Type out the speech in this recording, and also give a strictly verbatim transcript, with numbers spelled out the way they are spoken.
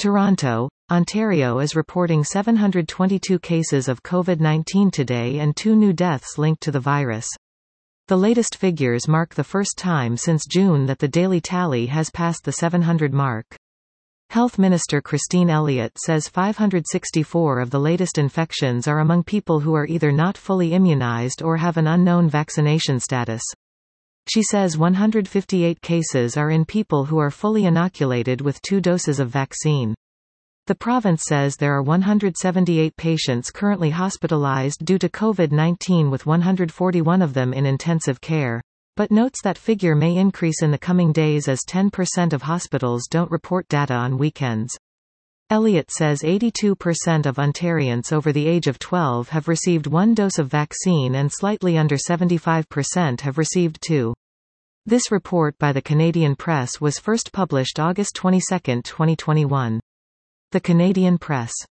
Toronto, Ontario is reporting seven hundred twenty-two cases of COVID nineteen today and two new deaths linked to the virus. The latest figures mark the first time since June that the daily tally has passed the seven hundred mark. Health Minister Christine Elliott says five hundred sixty-four of the latest infections are among people who are either not fully immunized or have an unknown vaccination status. She says one hundred fifty-eight cases are in people who are fully inoculated with two doses of vaccine. The province says there are one hundred seventy-eight patients currently hospitalized due to COVID nineteen, with one hundred forty-one of them in intensive care, but notes that figure may increase in the coming days as ten percent of hospitals don't report data on weekends. Elliott says eighty-two percent of Ontarians over the age of twelve have received one dose of vaccine and slightly under seventy-five percent have received two. This report by the Canadian Press was first published August twenty-second, twenty twenty-one. The Canadian Press.